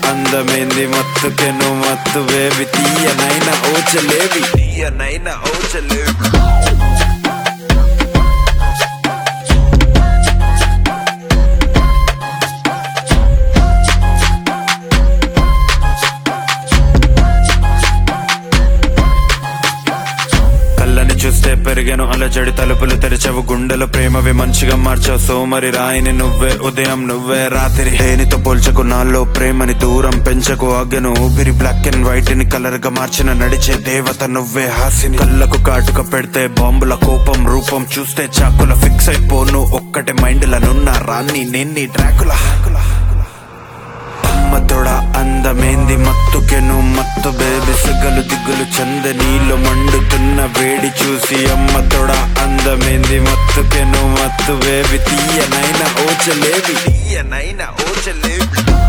అందమేంది మత్తుకే నువ్వు మత్తు బేబీ తీయనైనా ఓచలేవి తీయనైనా ఓచలేవి చూస్తే పెరిగాను అలజడి తలుపులు తెరిచవు గుండెల ప్రేమవి మంచిగా మార్చావు సోమరి రాయిని నువ్వే ఉదయం నువ్వే రాత్రి దేనితో పోల్చకు నాలో ప్రేమని దూరం పెంచకు ఆగను ఊపిరి బ్లాక్ అండ్ వైట్ ని కలర్ గా మార్చిన నడిచే దేవత నువ్వే హాసిని కళ్ళకు కాటుక పెడితే బాంబుల కోపం రూపం చూస్తే చాకుల ఫిక్స్ అయిపోను ఒక్కటి మైండ్ లనున్న రాన్ని నేన్ని డ్రాకుల తోడా అందమేంది మత్తుకెను మత్తు బేబీ సిగ్గలు దిగ్గులు చంద నీళ్ళు మండుతున్న వేడి చూసి అమ్మ తోడా అందమేంది మత్తుకెను మత్తు బేబీ తీయనైనా ఓచలేవి తీయనైనా ఓచలేవి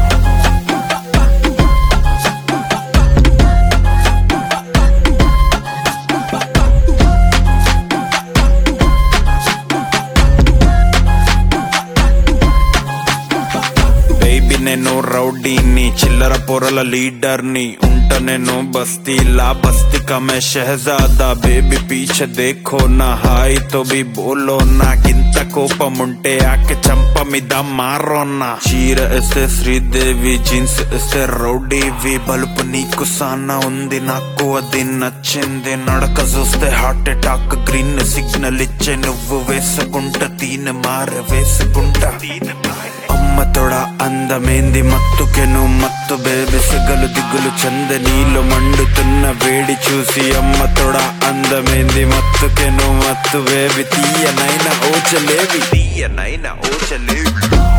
నేను రౌడీని చిల్లర పొరల లీడర్ ని ఉంట నేను బస్తీలా బస్తీ కమే షహజాదా బేబీ పీछे देखो నా హాయ్ తో బి బోలో నాకింత కోపం ఉంటే ఆకే చంప మీద మారోన్నా చీర ఇస్తే శ్రీదేవి జీన్స్ ఇస్తే రౌడీవి బలుపు నీకు సానా ఉంది నాకు అది నచ్చింది నడక చూస్తే హార్ట్ అటాక్ గ్రీన్ సిగ్నల్ ఇచ్చే నువ్వు వేసుకుంటా తీన మార వేసుకుంటా అమ్మ తోడా అందమేంది మత్తుకెను మత్తు బేబీ సిగ్గలు దిగ్గులు చంద నీళ్ళు మండుతున్న వేడి చూసి అమ్మ తోడా అందమేంది మత్తుకెను మత్తు బేబీ తీయనైనా ఓచలేవి తీయనైనా ఓచలేవి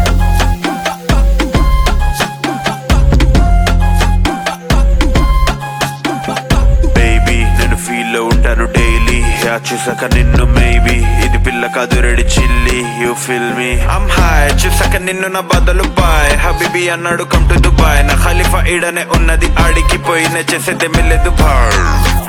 బేబీ నేను ఫీల్ ఉంటాను డైలీ చూసాక నిన్ను మేబీ ఇది పిల్ల కాదు రెడీ చిల్లి you feel me I'm high చూసాక నిన్ను నా బదులు బాయ్ హబీబీ అన్నాడు కమ్ టు దుబాయ్ నా ఖలీఫా ఈడనే ఉన్నది ఆడికి పోయిన చేసేదే మిల్లెదు బాయ్